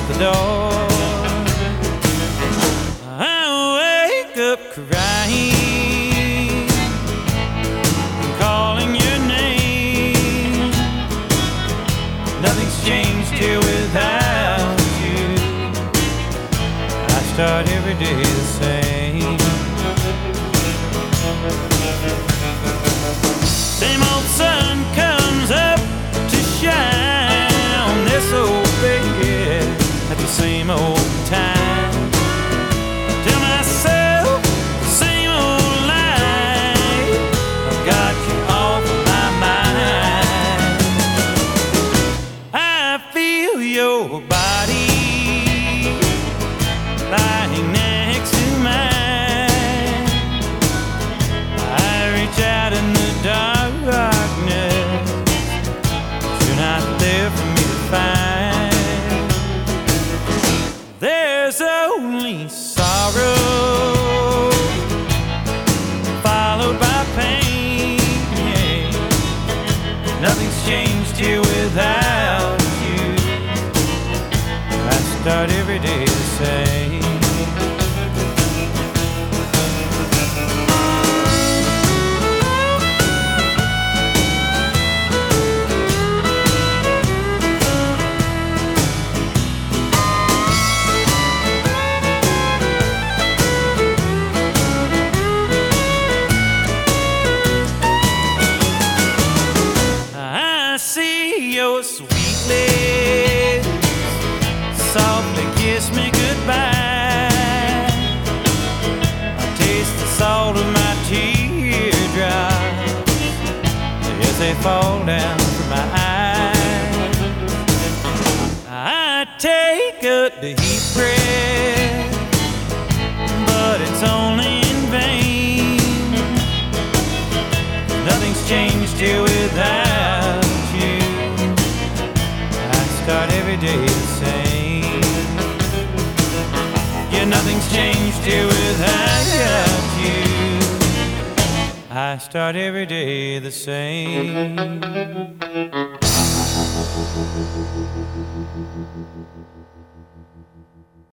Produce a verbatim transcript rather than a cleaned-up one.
the door. I wake up crying, calling your name. Nothing's changed here without you. I start every day the same. Same old sun comes up to shine on this old bed at the same old time. Tell myself the same old lie, I've got you off my mind. I feel your body lying next to mine. I reach out in the darkness, you're not there for me to find. There's only sorrow followed by pain. Nothing's changed here without you. I start every day the same. Your sweet lips softly kiss me goodbye. I taste the salt of my teardrops as they fall down from my eyes. I take a deep breath, but it's only in vain. Nothing's changed here without you. Start every day the same. Yeah, nothing's changed here without you. I start every day the same.